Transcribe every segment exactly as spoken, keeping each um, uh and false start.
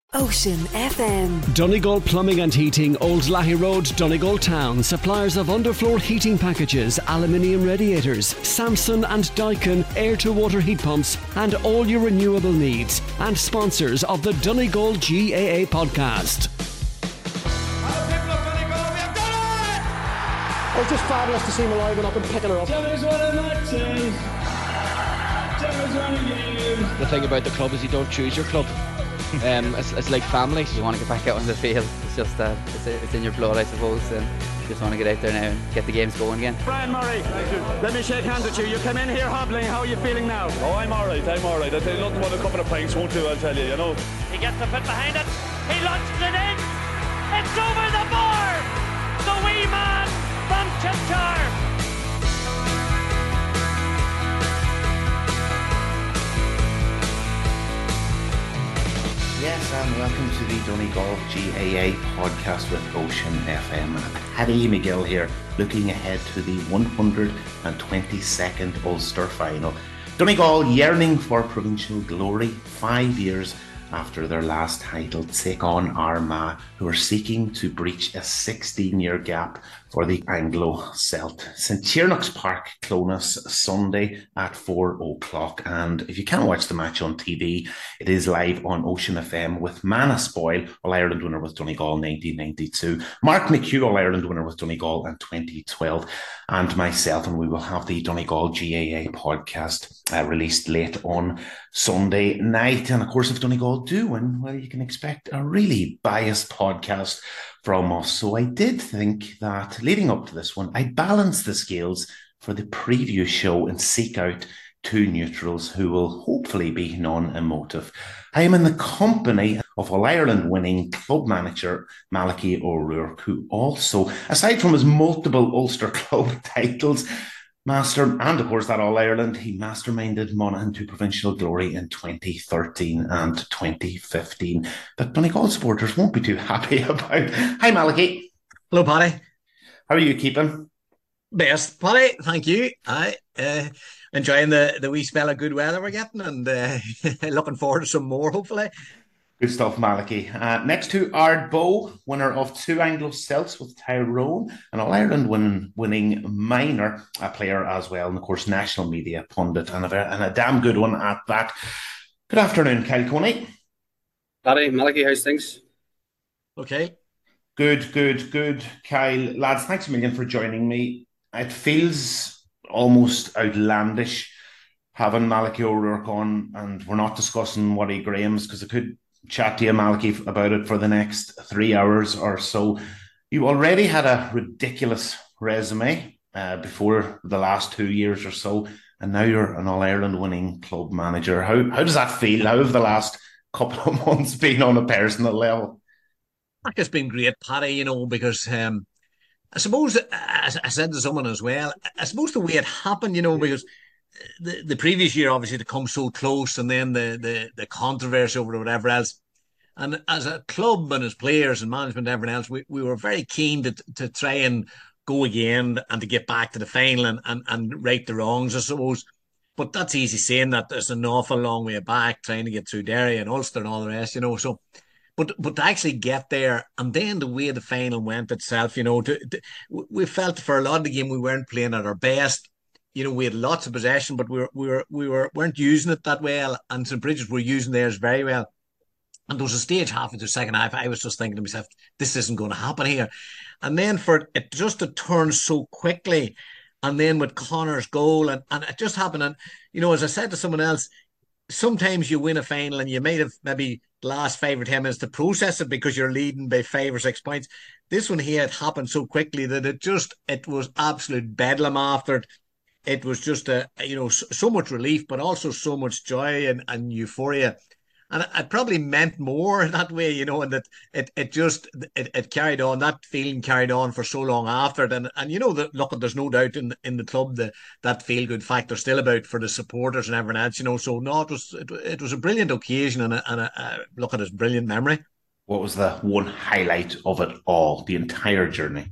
Ocean F M. Donegal Plumbing and Heating, Old Lahey Road, Donegal Town. Suppliers of underfloor heating packages, aluminium radiators, Samson and Daikin air-to-water heat pumps, and all your renewable needs. And sponsors of the Donegal G A A podcast. It was just fabulous to see him alive and up and picking her up. The thing about the club is you don't choose your club. Um, it's, it's like family. You want to get back out on the field. It's just uh, it's, it's in your blood, I suppose. And you just want to get out there now and get the games going again. Brian Murray, let me shake hands with you. You come in here hobbling. How are you feeling now? Oh, I'm all right. I'm all right. I tell you, nothing but a couple of pints won't do. I'll tell you. You know. He gets the foot behind it. He launches it in. It's over the bar. The wee man from Chipchar. Yes, and welcome to the Donegal G A A podcast with Ocean F M. Paddy McGill here, looking ahead to the one hundred twenty-second Ulster final. Donegal yearning for provincial glory, five years after their last title, take on Armagh, who are seeking to breach a sixteen-year gap for the Anglo-Celt. St Tiernach's Park, Clones, Sunday at four o'clock. And if you can't watch the match on T V, it is live on Ocean F M with Mana Spoil, All-Ireland winner with Donegal nineteen ninety-two, Mark McHugh, All-Ireland winner with Donegal in twenty twelve, and myself, and we will have the Donegal G A A podcast uh, released late on Sunday night. And of course, if Donegal do win, well, you can expect a really biased podcast from us. So I did think that leading up to this one, I'd balance the scales for the preview show and seek out two neutrals who will hopefully be non-emotive. I am in the company of All-Ireland winning club manager Malachy O'Rourke, who also, aside from his multiple Ulster club titles, Master, and of course that All-Ireland, he masterminded Monaghan to provincial glory in twenty thirteen and twenty fifteen. That Donegal supporters won't be too happy about. Hi Malachy. Hello Paddy. How are you keeping? Best, Paddy, thank you. I uh, enjoying the, the wee spell of good weather we're getting, and uh, looking forward to some more, hopefully. Good stuff, Malachy. Uh, next to Ardbow, winner of two Anglo-Celts with Tyrone, and All-Ireland winning, winning minor, a player as well, and of course national media pundit, and a, and a damn good one at that. Good afternoon, Kyle Coney. Paddy, Malachy, how's things? Okay. Good, good, good. Kyle, lads, thanks a million for joining me. It feels almost outlandish having Malachy O'Rourke on, and we're not discussing Waddy Graham's because I could chat to you, Malachy, about it for the next three hours or so. You already had a ridiculous resume uh, before the last two years or so, and now you're an All-Ireland winning club manager. How how does that feel? How have the last couple of months been on a personal level? It's been great, Paddy, you know, because um, I suppose, as I said to someone as well, I suppose the way it happened, you know, because The, the previous year, obviously, to come so close, and then the, the, the controversy over whatever else. And as a club and as players and management and everyone else, we, we were very keen to to try and go again and to get back to the final and, and, and right the wrongs, I suppose. But that's easy saying that. There's an awful long way back trying to get through Derry and Ulster and all the rest, you know. So, but but to actually get there, and then the way the final went itself, you know, to, to, we felt for a lot of the game we weren't playing at our best. You know, we had lots of possession, but we were we were we were weren't using it that well, and Saint Bridget's were using theirs very well. And there was a stage halfway through the second half, I was just thinking to myself, this isn't going to happen here. And then for it just to turn so quickly, and then with Connor's goal, and, and it just happened. And you know, as I said to someone else, sometimes you win a final and you might have maybe the last five or ten minutes to process it because you're leading by five or six points. This one here, it happened so quickly that it just it was absolute bedlam after it. It was just a, you know, so much relief, but also so much joy and, and euphoria. And it probably meant more that way, you know, and that it it just, it, it carried on, that feeling carried on for so long after it. And, and you know, that look, there's no doubt in, in the club that that feel-good factor still about for the supporters and everyone else, you know. So, no, it was it, it was a brilliant occasion and, a, and a, a, look at his brilliant memory. What was the one highlight of it all, the entire journey?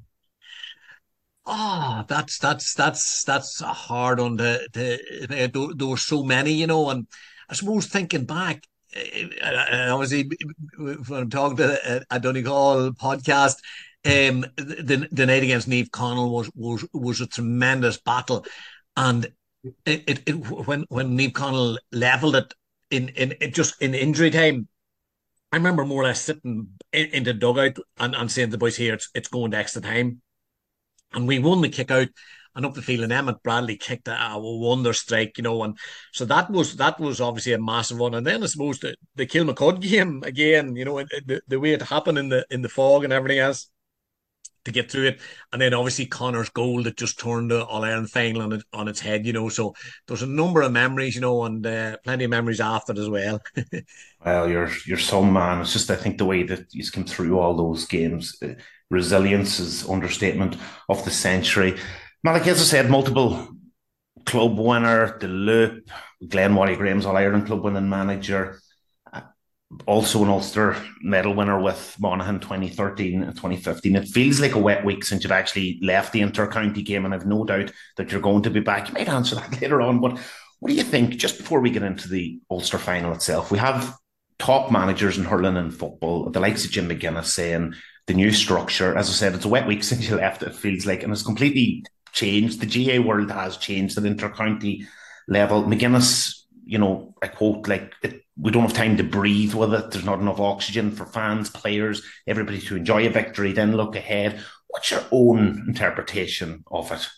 Oh, that's that's that's that's a hard one to, to there, there were so many, you know, and I suppose thinking back, uh, obviously, when I'm talking to a, a Donegal podcast, um, the the night against Niamh Conaill was was was a tremendous battle, and it, it, it when when Niamh Conaill levelled it in in it just in injury time, I remember more or less sitting in, in the dugout and, and saying to the boys here, it's it's going to extra time, and we won the kick out. And up the field, and Emmett Bradley kicked a, a wonder strike, you know, and so that was that was obviously a massive one. And then I suppose the, the Kilmacud game again, you know, the, the way it happened in the in the fog and everything else to get through it, and then obviously Connor's goal that just turned the All Ireland final on it on its head, you know. So there's a number of memories, you know, and uh, plenty of memories after it as well. Well, you're you're some man. It's just I think the way that he's come through all those games, uh, resilience is understatement of the century. Malachy, as I said, multiple club winner, the Loop, Glenn Waddy Graham's All-Ireland club winning manager, uh, also an Ulster medal winner with Monaghan twenty thirteen and twenty fifteen. It feels like a wet week since you've actually left the inter-county game, and I've no doubt that you're going to be back. You might answer that later on, but what do you think, just before we get into the Ulster final itself, we have top managers in hurling and football, the likes of Jim McGuinness saying the new structure, as I said, it's a wet week since you left, it feels like, and it's completely changed. The G A A world has changed at inter-county level. McGuinness, you know, I quote, like, it, we don't have time to breathe with it. There's not enough oxygen for fans, players, everybody to enjoy a victory, then look ahead. What's your own interpretation of it?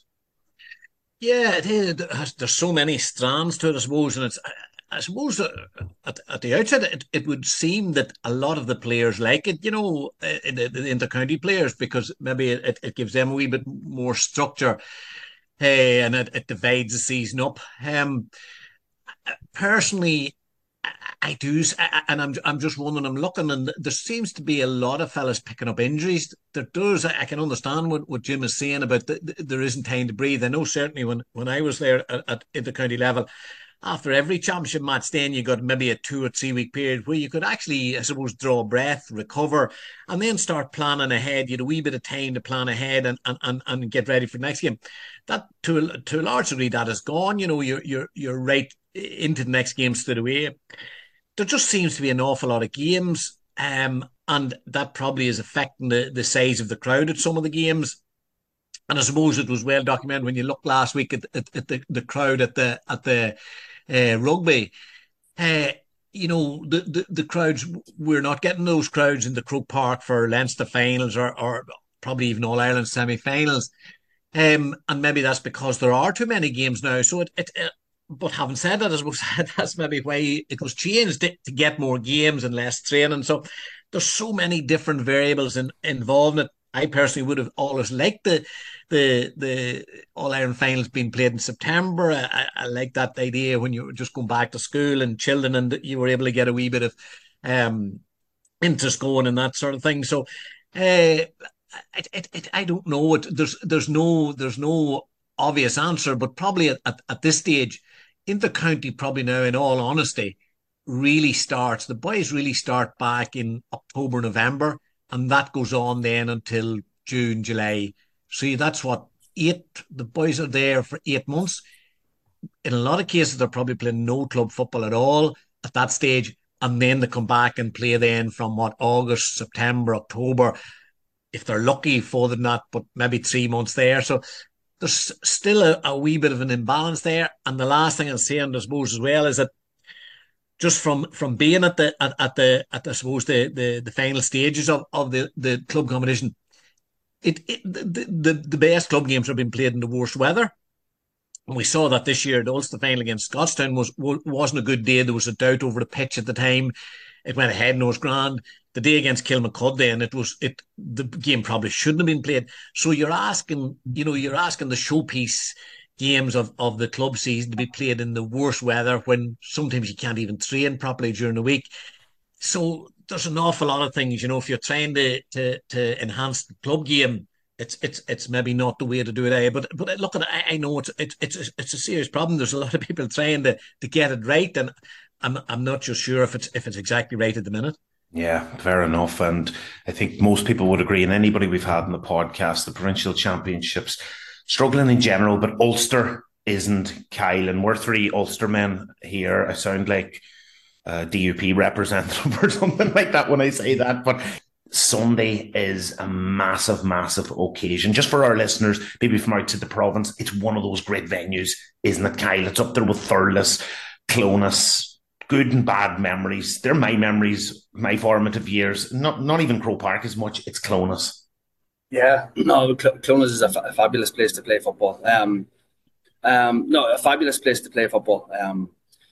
Yeah, it is. There's so many strands to it, I suppose, and it's, I suppose at, at the outset, it, it would seem that a lot of the players like it, you know, the, the inter-county players, because maybe it, it gives them a wee bit more structure, hey, and it, it divides the season up. Um, personally, I, I do, and I'm I'm just wondering, I'm looking, and there seems to be a lot of fellas picking up injuries. There does, I can understand what, what Jim is saying about the, the, there isn't time to breathe. I know certainly when, when I was there at, at inter-county level, after every championship match, then you got maybe a two or three week period where you could actually, I suppose, draw a breath, recover, and then start planning ahead. You had a wee bit of time to plan ahead and and, and, and get ready for the next game. That to a, to a large degree, that is gone. You know, you're you're you're right into the next game straight away. There just seems to be an awful lot of games, um, and that probably is affecting the, the size of the crowd at some of the games. And I suppose it was well documented when you looked last week at, at, at the, the crowd at the at the uh, rugby. Uh, you know, the, the, the crowds, we're not getting those crowds in the Croke Park for Leinster finals or, or probably even All-Ireland semi-finals. Um, and maybe that's because there are too many games now. So it, it, it but having said that, I suppose that's maybe why it was changed to, to get more games and less training. So there's so many different variables in, involved in it. I personally would have always liked the the the All Ireland finals being played in September. I, I like that idea when you were just going back to school and children, and you were able to get a wee bit of um, interest going and that sort of thing. So, uh, it, it, it, I don't know. It, there's there's no there's no obvious answer, but probably at, at, at this stage, inter-county probably now, in all honesty, really starts. The boys really start back in October, November. And that goes on then until June, July. See, that's what, eight, the boys are there for eight months. In a lot of cases, they're probably playing no club football at all at that stage. And then they come back and play then from what, August, September, October, if they're lucky, further than that, but maybe three months there. So there's still a, a wee bit of an imbalance there. And the last thing I'll say, and I suppose as well, is that just from from being at the at, at the at I suppose the, the the final stages of, of the, the club competition, it, it the, the the best club games have been played in the worst weather. And we saw that this year. The Ulster final against Scottstown was wasn't a good day. There was a doubt over the pitch at the time. It went ahead and it was grand. The day against Kilmacud, then it was it the game probably shouldn't have been played. So you're asking, you know, you're asking the showpiece games of, of the club season to be played in the worst weather when sometimes you can't even train properly during the week. So there's an awful lot of things, you know, if you're trying to to, to enhance the club game, it's it's it's maybe not the way to do it. Eh? But but look, at I, I know it's it's it's a, it's a serious problem. There's a lot of people trying to, to get it right, and I'm I'm not just sure if it's if it's exactly right at the minute. Yeah, fair enough. And I think most people would agree, and anybody we've had on the podcast, the provincial championships struggling in general, but Ulster isn't, Kyle, and we're three Ulster men here. I sound like a D U P representative or something like that when I say that, but Sunday is a massive, massive occasion. Just for our listeners, maybe from outside the province, it's one of those great venues, isn't it, Kyle? It's up there with Thurles, Clonus, good and bad memories. They're my memories, my formative years. Not not even Croke Park as much, it's Clonus. Yeah, no, Cl- Clonus is a, fa- a fabulous place to play football. Um, um, no, a fabulous place to play football. Um,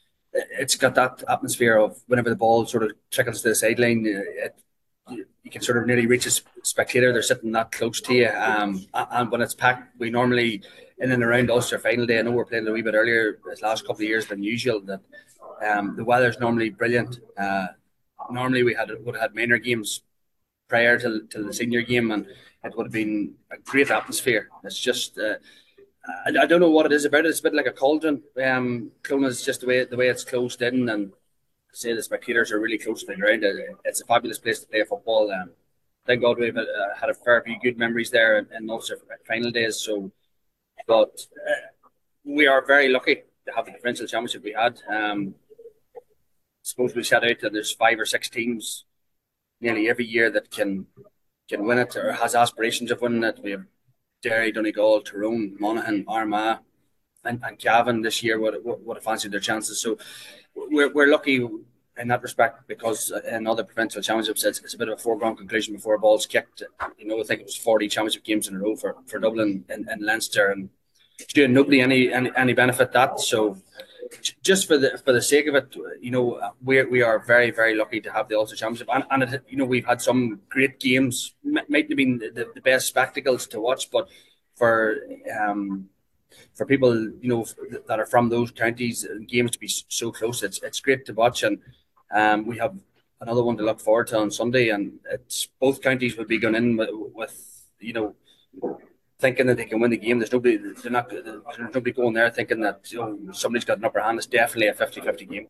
it's got that atmosphere of whenever the ball sort of trickles to the sideline, it, you can sort of nearly reach a spectator. They're sitting that close to you. Um, and when it's packed, we normally, in and around Ulster final day, I know we're playing a wee bit earlier this last couple of years than usual, that um, the weather's normally brilliant. Uh, normally we had would have had minor games prior to, to the senior game, and it would have been a great atmosphere. It's just, uh, I, I don't know what it is about it. It's a bit like a cauldron. Um, Clonus is just the way the way it's closed in, and say the spectators are really close to the ground. It's a fabulous place to play football. Um, thank God we've uh, had a fair few good memories there in, in Ulster final days. So, but uh, we are very lucky to have the provincial championship we had. Um, I suppose we set out that there's five or six teams nearly every year that can can win it or has aspirations of winning it. We have Derry, Donegal, Tyrone, Monaghan, Armagh, and, and Cavan this year would would have fancied their chances. So we're we're lucky in that respect, because in other provincial championships it's, it's a bit of a foregone conclusion before a ball's kicked. You know, I think it was forty championship games in a row for, for Dublin and, and Leinster, and it's doing nobody any, any any benefit that. So just for the for the sake of it, you know, we we are very very lucky to have the Ulster Championship, and and it, you know, we've had some great games. Might have been the, the best spectacles to watch, but for um. for people, you know, that are from those counties, games to be so close, it's it's great to watch. And um, we have another one to look forward to on Sunday, and it's both counties will be going in with, with you know, thinking that they can win the game. There's nobody, they're not, there's nobody going there thinking that, you know, somebody's got an upper hand. It's definitely a fifty-fifty game.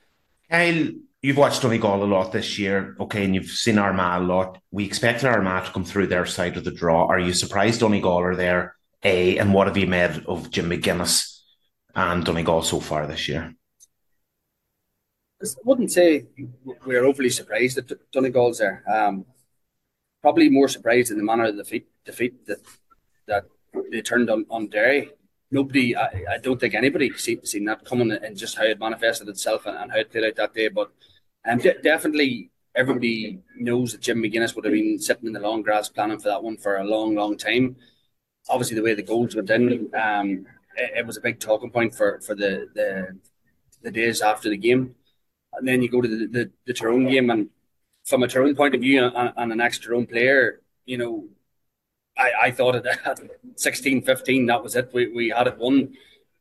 Kyle, you've watched Donegal a lot this year, okay, and you've seen Armagh a lot. We expected Armagh to come through their side of the draw. Are you surprised Donegal are there? A, and what have you made of Jim McGuinness and Donegal so far this year? I wouldn't say we're overly surprised that Donegal's there. Um, probably more surprised in the manner of the defeat, defeat that that they turned on, on Derry. Nobody, I, I don't think anybody seen, seen that coming, and just how it manifested itself and, and how it played out that day. But um, de- definitely everybody knows that Jim McGuinness would have been sitting in the long grass planning for that one for a long, long time. Obviously, the way the goals went in, um, it, it was a big talking point for, for the, the the days after the game. And then you go to the, the, the Tyrone game, and from a Tyrone point of view and, and an ex-Tyrone player, you know, I, I thought at sixteen fifteen, that was it. We we had it won.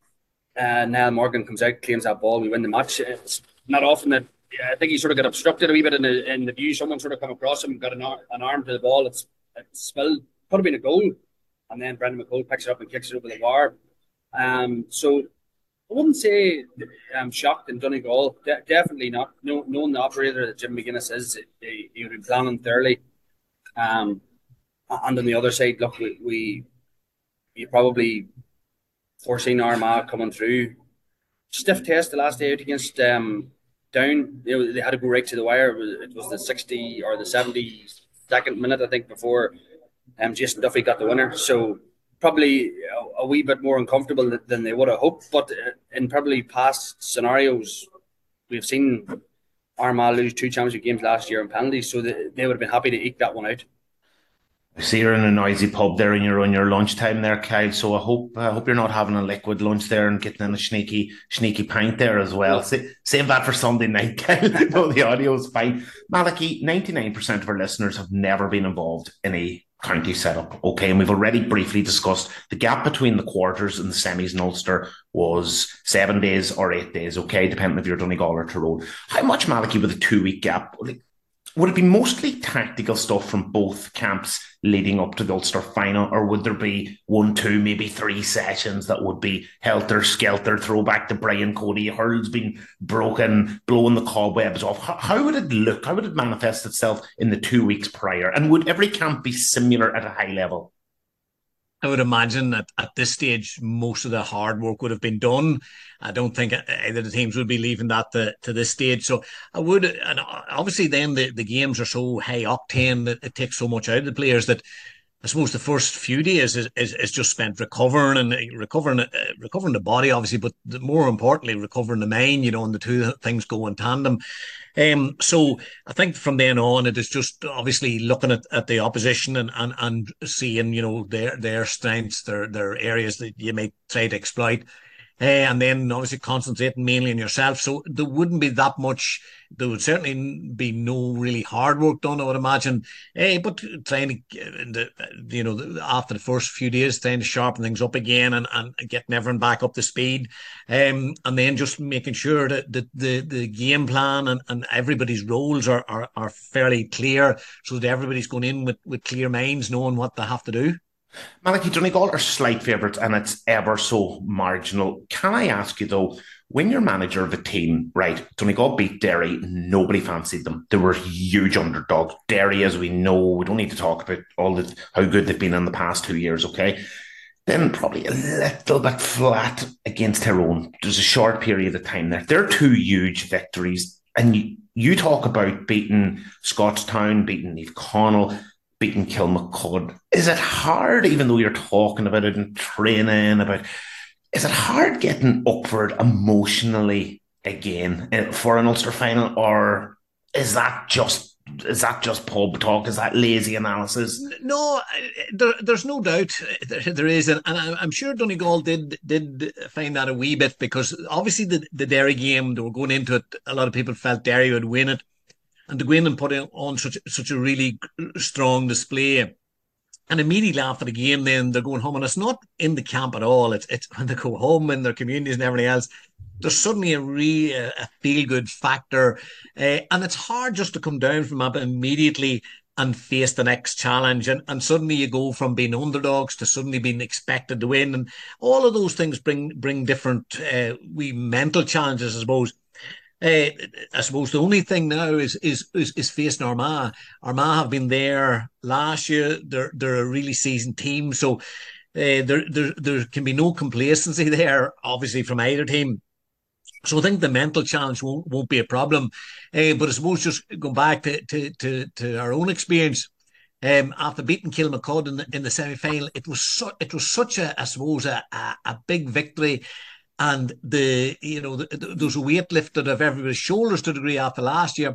Uh, Niall Morgan comes out, claims that ball, we win the match. It's not often that, I think he sort of got obstructed a wee bit in the, in the view. Someone sort of come across him, got an, ar- an arm to the ball. It's, it's spilled, could have been a goal. And then Brendan McCole picks it up and kicks it over the bar. Um, so I wouldn't say I'm shocked in Donegal. De- definitely not. No, knowing the operator that Jim McGuinness is, he, he would be planning thoroughly. Um, and on the other side, look, we, we you probably foreseen Armagh coming through. Stiff test the last day out against um, Down. You know, they had to go right to the wire. It was the sixty or the seventy-second minute, I think, before Um, Jason Duffy got the winner, so probably a, a wee bit more uncomfortable than, than they would have hoped. But in probably past scenarios, we've seen Armagh lose two championship games last year in penalties, so they, they would have been happy to eke that one out. I see you're in a noisy pub there and you're on your lunchtime there, Kyle, so I hope I hope you're not having a liquid lunch there and getting in a sneaky sneaky pint there as well. Yeah. Sa- save that for Sunday night, Kyle. No, the audio is fine. Malachy, ninety-nine percent of our listeners have never been involved in a county setup, okay, and we've already briefly discussed the gap between the quarters and the semis in Ulster was seven days or eight days, okay, depending if you're Donegal or Tyrone. How much, Malachy, with a two-week gap? Would it be mostly tactical stuff from both camps leading up to the Ulster final, or would there be one, two, maybe three sessions that would be helter-skelter, throwback to Brian Cody, hurls being broken, blowing the cobwebs off? How, how would it look? How would it manifest itself in the two weeks prior? And would every camp be similar at a high level? I would imagine that at this stage, most of the hard work would have been done. I don't think either of the teams would be leaving that to, to this stage. So I would, and obviously then the, the games are so high octane that it takes so much out of the players that I suppose the first few days is, is, is just spent recovering and recovering uh, recovering the body, obviously, but more importantly, recovering the mind, you know, and the two things go in tandem. Um, so I think from then on, it is just obviously looking at, at the opposition and, and, and seeing, you know, their their strengths, their their areas that you may try to exploit. Uh, and then obviously concentrating mainly on yourself. So there wouldn't be that much, there would certainly be no really hard work done, I would imagine. Uh, but trying to, you know, after the first few days, trying to sharpen things up again and, and getting everyone back up to speed. Um, and then just making sure that the, the, the game plan and, and everybody's roles are, are, are fairly clear so that everybody's going in with, with clear minds, knowing what they have to do. Malachy, Donegal are slight favourites and it's ever so marginal. Can I ask you though, when you're manager of a team, right, Donegal beat Derry, nobody fancied them. They were huge underdogs. Derry, as we know, we don't need to talk about all the how good they've been in the past two years, okay? Then probably a little bit flat against Tyrone. There's a short period of time there. They're two huge victories. And you, you talk about beating Scottstown, beating Neve Connell, beating Kilmacud. Is it hard, even though you're talking about it and training about, is it hard getting upward emotionally again for an Ulster final, or is that just is that just pub talk? Is that lazy analysis? No, there, there's no doubt there is, and, and I'm sure Donegal did did find that a wee bit, because obviously the, the Derry game, they were going into it, a lot of people felt Derry would win it. And to go in and put on such such a really strong display, and immediately after the game, then they're going home, and it's not in the camp at all. It's it's when they go home in their communities and everything else. There's suddenly a real a feel good factor, uh, and it's hard just to come down from that immediately and face the next challenge. And and suddenly you go from being underdogs to suddenly being expected to win, and all of those things bring bring different uh, we mental challenges, I suppose. Uh, I suppose the only thing now is is is, is facing Armagh. Armagh have been there last year. They're they're a really seasoned team, so uh, there there there can be no complacency there, obviously, from either team. So I think the mental challenge won't won't be a problem. Uh, but I suppose just going back to to to, to our own experience. Um, after beating Kilmacud in the in the semi final, it was su- it was such a I suppose a, a, a big victory. And the you know the, the, there's a weight lifted of everybody's shoulders to a degree after last year.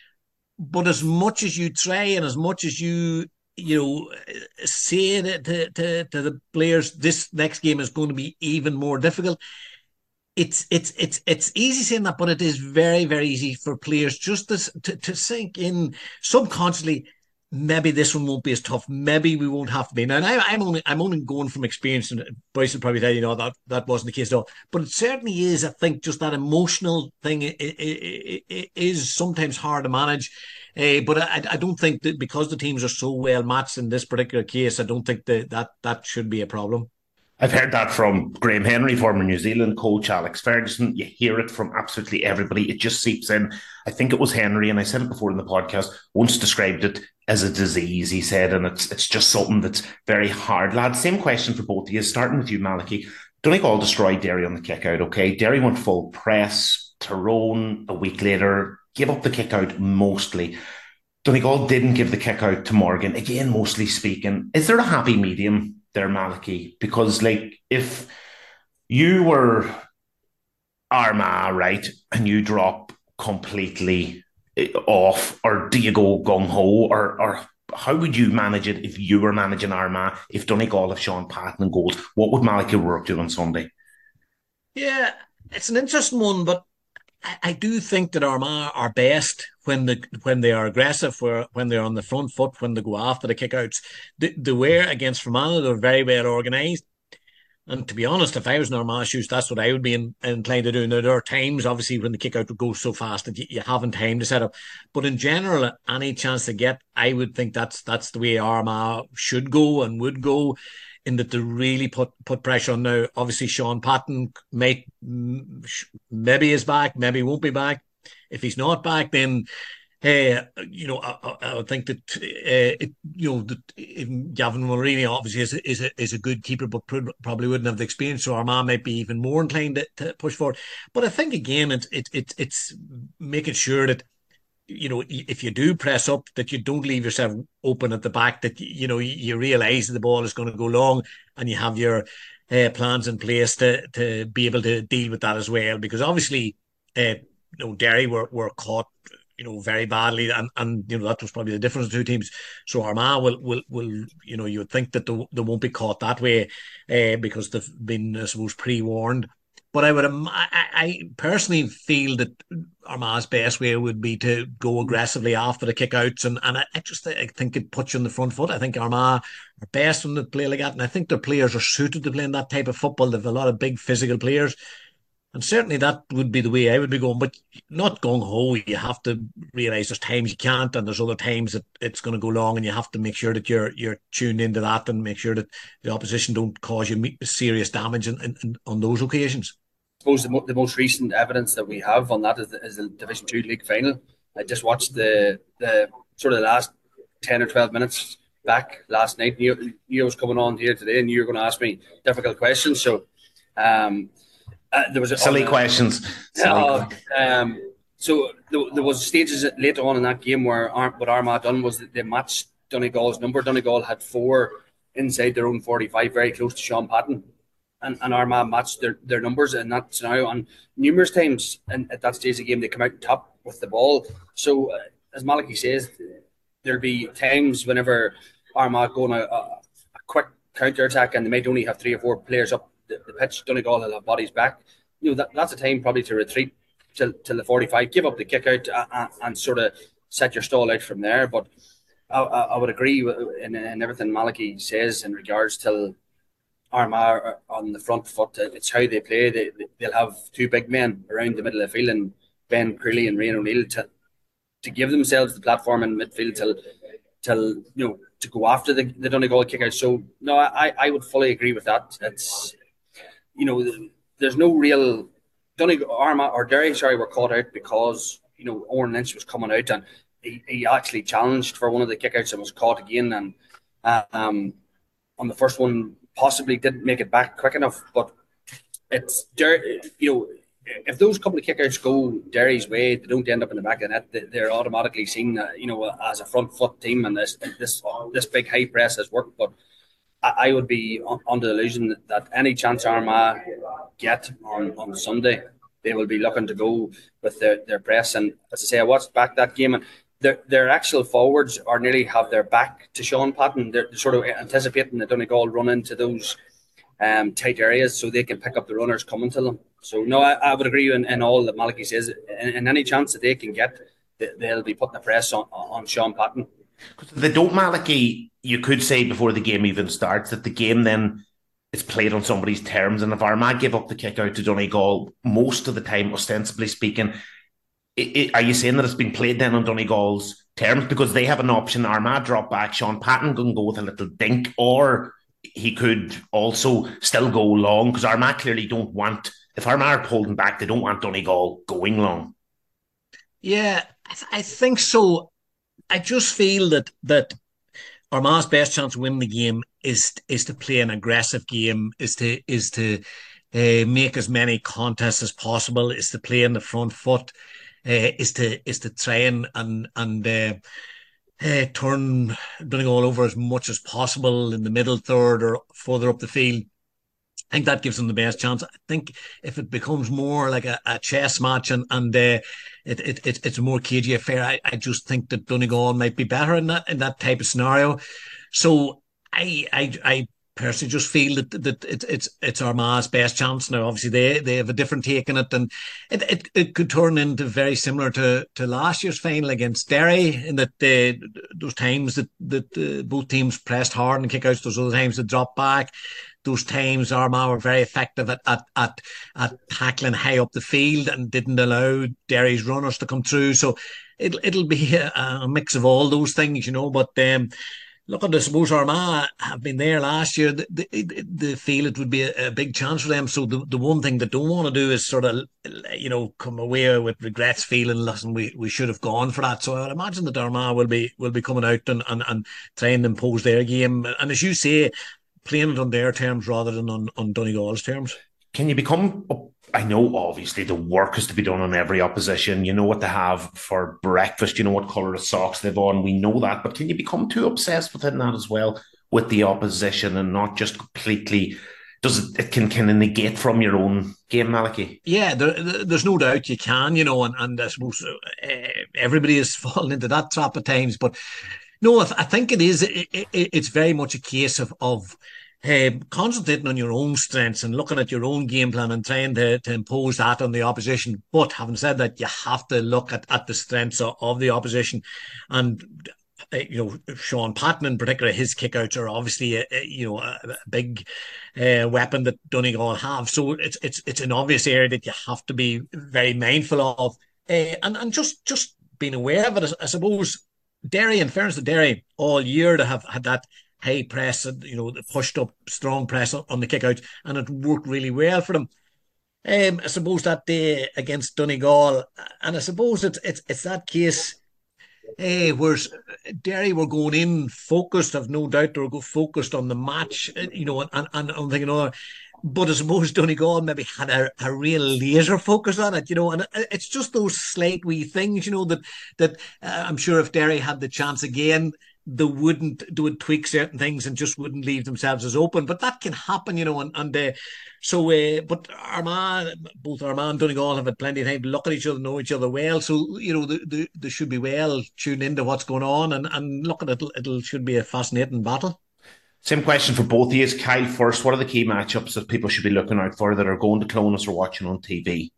But as much as you try and as much as you you know say to, to, to the players, this next game is going to be even more difficult. It's it's it's it's easy saying that, but it is very very easy for players just to to, to sink in subconsciously. Maybe this one won't be as tough. Maybe we won't have to be. Now, I, I'm only I'm only going from experience, and Bryce will probably tell you, you know, that that wasn't the case at all. But it certainly is. I think just that emotional thing it, it, it, it is sometimes hard to manage. Uh, but I, I don't think that because the teams are so well matched in this particular case, I don't think that that, that should be a problem. I've heard that from Graham Henry, former New Zealand coach, Alex Ferguson. You hear it from absolutely everybody. It just seeps in. I think it was Henry, and I said it before in the podcast, once described it as a disease, he said, and it's it's just something that's very hard. Lad, same question for both of you, starting with you, Malachy. Donegal destroyed Derry on the kick-out, okay? Derry went full press. Tyrone, a week later, gave up the kick-out mostly. Donegal didn't give the kick-out to Morgan, again, mostly speaking. Is there a happy medium there, Malachy? Because, like, if you were Armagh, right, and you drop completely off, or do you go gung-ho, or or how would you manage it if you were managing Armagh, if Donegal have Sean Patton and goals? What would Malachy Rourke do on Sunday? Yeah, it's an interesting one, but I, I do think that Armagh are best when the when they are aggressive, where when they're on the front foot, when they go after the kickouts. They, they were against Fermanagh, they're very well organised. And to be honest, if I was in Armagh's shoes, that's what I would be in, inclined to do. Now, there are times, obviously, when the kick-out would go so fast that you, you haven't time to set up. But in general, any chance they get, I would think that's that's the way Armagh should go and would go, in that they really put, put pressure on. Now, obviously, Sean Patton might, maybe is back, maybe won't be back. If he's not back, then Uh, you know, I, I, I would think that uh, it, you know, that Gavin Mulroney obviously is a, is a is a good keeper, but probably wouldn't have the experience. So Armagh might be even more inclined to, to push forward. But I think again, it's it, it it's making sure that, you know, if you do press up, that you don't leave yourself open at the back. That you know you realise that the ball is going to go long, and you have your uh, plans in place to to be able to deal with that as well. Because obviously, uh, you know, Derry were were caught, you know, very badly, and and you know that was probably the difference of the two teams. So Armagh will will will you know, you would think that they, they won't be caught that way, uh, because they've been, I suppose, pre-warned. But I would, I, I personally feel that Armagh's best way would be to go aggressively after the kickouts, and and I, I just I think it puts you on the front foot. I think Armagh are best when they play like that, and I think their players are suited to playing that type of football. They've a lot of big physical players. And certainly that would be the way I would be going, but not gung-ho. You have to realise there's times you can't, and there's other times that it's going to go long, and you have to make sure that you're you're tuned into that, and make sure that the opposition don't cause you serious damage in, in, in, on those occasions. I suppose the, mo the most recent evidence that we have on that is the, is the Division Two League final. I just watched the the sort of the last ten or twelve minutes back last night. You, you was coming on here today, and you were going to ask me difficult questions, so. Um, Uh, there was a, silly uh, questions. Silly uh, um, so there, there was stages later on in that game where Ar what Armagh done was that they matched Donegal's number. Donegal had four inside their own forty-five, very close to Sean Patton, and, and Armagh matched their, their numbers in that scenario. And numerous times in, at that stage of the game, they come out on top with the ball. So uh, as Malachy says, there'll be times whenever Armagh go on a, a, a quick counter attack, and they might only have three or four players up the, the pitch. Donegal will have bodies back. You know, that, that's a time probably to retreat till, till the forty-five, give up the kick out, uh, uh, and sort of set your stall out from there. But I, I, I would agree with, in, in everything Malachy says in regards to Armagh on the front foot. It's how they play. They, they'll have two big men around the middle of the field, and Ben Creeley and Rian O'Neill to to give themselves the platform in midfield till till you know to go after the, the Donegal kick out. So no, I, I would fully agree with that. It's, you know, there's no real Donegal, Armagh or Derry, sorry, were caught out because, you know, Owen Lynch was coming out, and he, he actually challenged for one of the kickouts and was caught again. And um, on the first one, possibly didn't make it back quick enough. But it's Derry, you know, if those couple of kickouts go Derry's way, they don't end up in the back of the net, they're automatically seen, uh, you know, as a front foot team, and this this this big high press has worked. But I would be under the illusion that any chance Armagh get on, on Sunday, they will be looking to go with their, their press. And as I say, I watched back that game, and their their actual forwards are nearly have their back to Sean Patton. They're, they're sort of anticipating that Donegal run into those um, tight areas so they can pick up the runners coming to them. So, no, I, I would agree in, in all that Malachy says. In, in any chance that they can get, they, they'll be putting the press on, on Sean Patton. Because they don't, Malachy, you could say before the game even starts that the game then is played on somebody's terms. And if Armagh give up the kick out to Donegal, most of the time, ostensibly speaking, it, it, are you saying that it's been played then on Donegal's terms? Because they have an option. Armagh drop back, Sean Patton can go with a little dink, or he could also still go long, because Armagh clearly don't want, if Armagh are holding back, they don't want Donegal going long. Yeah, I, th I think so. I just feel that that Armagh's best chance of winning the game is is to play an aggressive game, is to is to uh, make as many contests as possible, is to play in the front foot, uh, is to is to try and and and uh, uh, turn Donegal over as much as possible in the middle third or further up the field. I think that gives them the best chance. I think if it becomes more like a, a chess match and and uh, it, it it it's a more cagey affair, I, I just think that Donegal might be better in that in that type of scenario. So I I I personally just feel that that it, it's it's Armagh's best chance now. Obviously they they have a different take on it, and it it, it could turn into very similar to to last year's final against Derry, in that uh, those times that that uh, both teams pressed hard and kickouts, those other times they dropped back. Those times Armagh were very effective at, at at at tackling high up the field and didn't allow Derry's runners to come through. So it'll it'll be a, a mix of all those things, you know. But um, Look, I suppose Armagh have been there last year. They, they, they feel it would be a, a big chance for them. So the, the one thing they don't want to do is sort of, you know, come away with regrets, feeling, listen, we, we should have gone for that. So I would imagine that Armagh will be will be coming out and, and, and trying to impose their game. And as you say, playing it on their terms rather than on, on Donegal's terms. Can you become, I know obviously the work is to be done on every opposition. You know what they have for breakfast, you know what colour of socks they've on. We know that, but can you become too obsessed within that as well with the opposition and not just completely, does it, it can kind of negate from your own game, Malachy? Yeah, there, there's no doubt you can, you know, and, and I suppose uh, everybody has fallen into that trap at times. But no, I, I think it is, it, it, it's very much a case of, of Uh, concentrating on your own strengths and looking at your own game plan and trying to, to impose that on the opposition. But having said that, you have to look at, at the strengths of, of the opposition. And, uh, you know, Sean Patton in particular, his kickouts are obviously, a, a, you know, a, a big uh, weapon that Donegal have. So it's it's it's an obvious area that you have to be very mindful of. Uh, and, and just, just being aware of it, I, I suppose, Derry, in fairness to Derry, all year to have had that high press and, you know, the pushed up strong press on the kick out, and it worked really well for them. Um, I suppose that day against Donegal, and I suppose it's it's it's that case, eh, where Derry were going in focused. I've no doubt they were focused on the match, you know, and and, and I'm thinking, oh, but I suppose Donegal maybe had a, a real laser focus on it, you know, and it's just those slight wee things, you know, that that uh, I'm sure if Derry had the chance again, they wouldn't do would tweak certain things and just wouldn't leave themselves as open. But that can happen, you know, and, and uh, so, uh, but Armagh, both Armagh and Donegal have had plenty of time to look at each other, know each other well. So, you know, they, they, they should be well tuned into what's going on, and, and look at it, it'll should be a fascinating battle. Same question for both of you. Kyle first, what are the key matchups that people should be looking out for that are going to Clones or watching on T V?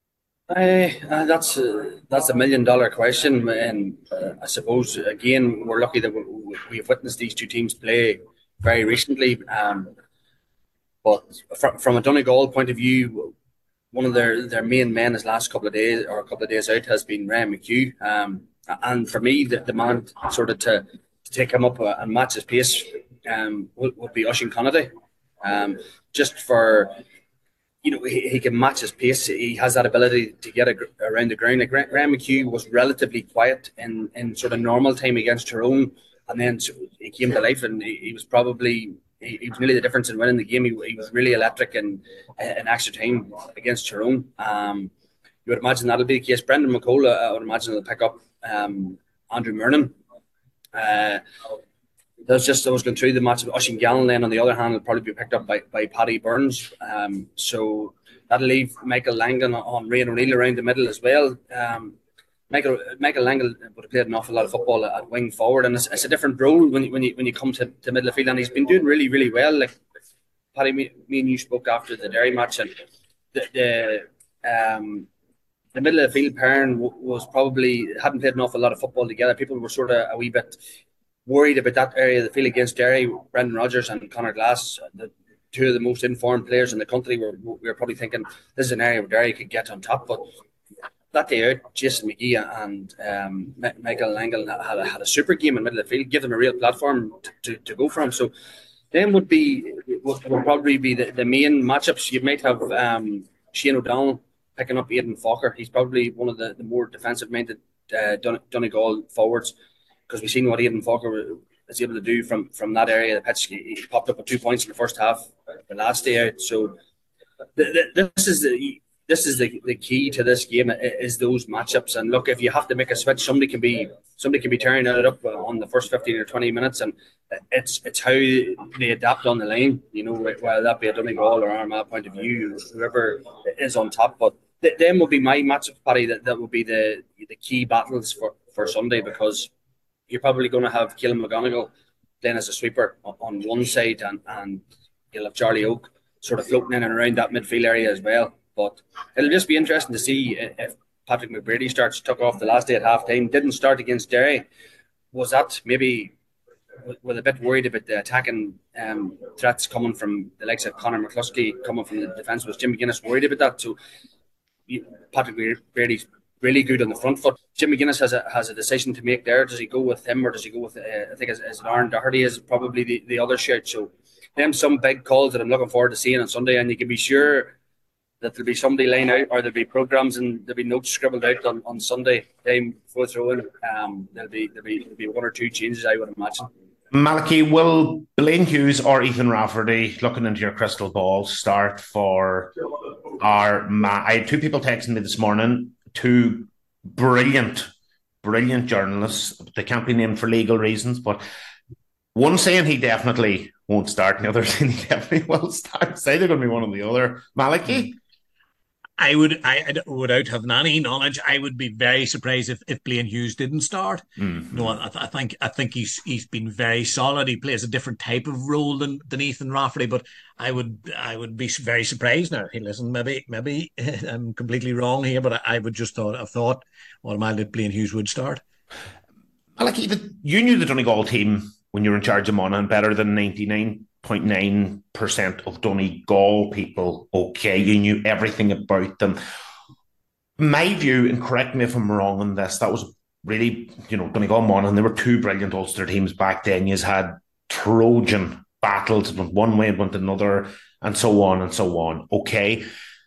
Uh, uh, that's uh, that's a million dollar question, and uh, I suppose again we're lucky that we, we've witnessed these two teams play very recently. Um, but from from a Donegal point of view, one of their, their main men his last couple of days or a couple of days out has been Ryan McHugh, um, and for me the, the man sort of to, to take him up and match his pace um, would, would be Oisín Connaughton, um, just for. You know, he, he can match his pace. He has that ability to get a, around the ground. Like Ryan McHugh was relatively quiet in, in sort of normal time against Tyrone, and then he came to life, and he, he was probably he, he was nearly the difference in winning the game. He, he was really electric in, in extra time against Tyrone. Um, you would imagine that'll be the case. Brendan McCullough, I would imagine, will pick up um, Andrew Murnan. Uh, That's just I was going through the match of Oisín Gallen. Then on the other hand, will probably be picked up by, by Paddy Burns. Um, so that'll leave Michael Langan on Rian O'Neill around the middle as well. Um, Michael Michael Langan would have played an awful lot of football at, at wing forward, and it's, it's a different role when you, when you when you come to, to middle of field. And he's been doing really really well. Like Paddy, me, me and you spoke after the Derry match, and the the um. The middle of the field pairing was probably hadn't played an awful lot of football together. People were sort of a wee bit worried about that area of the field against Derry. Brendan Rodgers and Conor Glass, the two of the most informed players in the country, were we were probably thinking this is an area where Derry could get on top. But that day out, Jason McGee and um, Michael Langan had a, had a super game in the middle of the field, give them a real platform to, to, to go from. So them would be would, would probably be the, the main matchups. You might have um, Shane O'Donnell picking up Aidan Falker. He's probably one of the, the more defensive-minded uh, Don- Donegal forwards, because we've seen what Aidan Falker is able to do from, from that area of the pitch. He, he popped up with two points in the first half the last day out. So the, the, this is the this is the, the key to this game, is those matchups. And look, if you have to make a switch, somebody can be somebody can be tearing it up on the first fifteen or twenty minutes, and it's it's how they adapt on the line. You know, whether that be a Donegal or Armagh point of view, whoever is on top. But th- them will be my matchup, Paddy. That that will be the the key battles for, for Sunday, because you're probably going to have Keelan McGonigal then as a sweeper on one side, and, and you'll have Charlie Oak sort of floating in and around that midfield area as well. But it'll just be interesting to see if Patrick McBrady starts, took off the last day at half time, didn't start against Derry. Was that maybe, was a bit worried about the attacking um, threats coming from the likes of Conor McCluskey, coming from the defence? Was Jim McGuinness worried about that? So Patrick McBrady really good on the front foot. Jim McGuinness has a has a decision to make there. Does he go with him or does he go with, uh, I think as, as Aaron Doherty is probably the, the other shout. So them some big calls that I'm looking forward to seeing on Sunday, and you can be sure that there'll be somebody laying out, or there'll be programmes and there'll be notes scribbled out on, on Sunday time before throwing. Um, there'll be there'll be there'll be one or two changes, I would imagine. Malachy, will Blaine Hughes or Ethan Rafferty, looking into your crystal ball, start for our... Ma- I had two people texting me this morning, two brilliant, brilliant journalists. They can't be named for legal reasons, but one saying he definitely won't start, and the other saying he definitely will start. Say they're going to be one or the other. Malachy? I would, I, without having any knowledge, I would be very surprised if, if Blaine Hughes didn't start. Mm-hmm. No, I, I think I think he's he's been very solid. He plays a different type of role than, than Ethan Rafferty, but I would I would be very surprised now. Hey, listen, maybe maybe I'm completely wrong here, but I, I would just thought have thought automatically that Blaine Hughes would start. Malachy, you knew the Donegal team when you were in charge of Monaghan better than ninety-nine point nine percent of Donegal people. Okay, you knew everything about them. My view, and correct me if I'm wrong on this, that was really, you know, Donegal Monaghan, they were two brilliant Ulster teams back then. You had Trojan battles, it went one way, it went another, and so on and so on. Okay.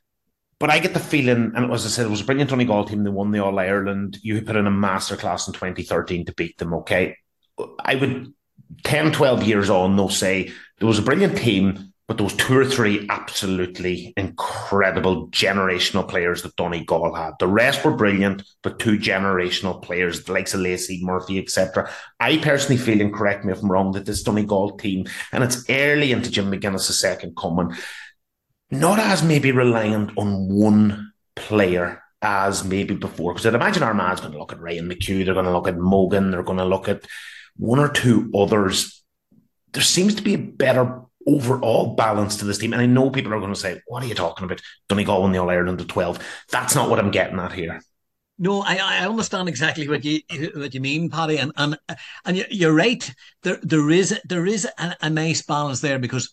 But I get the feeling, and as I said, it was a brilliant Donegal team. They won the All-Ireland. You put in a masterclass in twenty thirteen to beat them, okay? I would, ten, twelve years on, they'll say there was a brilliant team, but there was two or three absolutely incredible generational players that Donegal had. The rest were brilliant, but two generational players, the likes of Lacey, Murphy, et cetera. I personally feel, and correct me if I'm wrong, that this Donegal team, and it's early into Jim McGuinness' second coming, not as maybe reliant on one player as maybe before. Because I'd imagine Armagh's going to look at Ryan McHugh, they're going to look at Mogan, they're going to look at one or two others. There seems to be a better overall balance to this team. And I know people are going to say, what are you talking about? Donegal won the All-Ireland to twelve. That's not what I'm getting at here. No, I, I understand exactly what you what you mean, Paddy, and and and you're right. There there is there is a, a nice balance there, because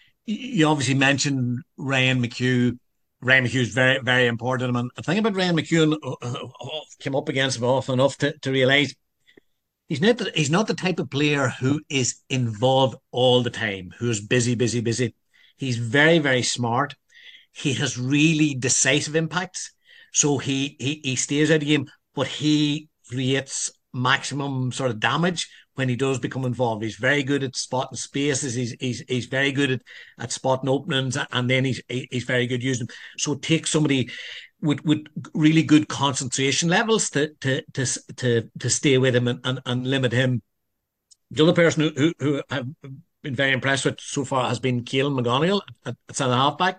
you obviously mentioned Ryan McHugh. Ryan McHugh is very very important. And the thing about Ryan McHugh, uh, came up against him often enough to, to realise he's not the, he's not the type of player who is involved all the time, who is busy, busy, busy. He's very very smart. He has really decisive impacts. So he, he he stays out of the game, but he creates maximum sort of damage when he does become involved. He's very good at spotting spaces. He's he's he's very good at, at spotting openings, and then he's he's very good using them. So it takes somebody with with really good concentration levels to to to to, to stay with him and, and, and limit him. The other person who, who who I've been very impressed with so far has been Cialan McGonigal at, at centre halfback.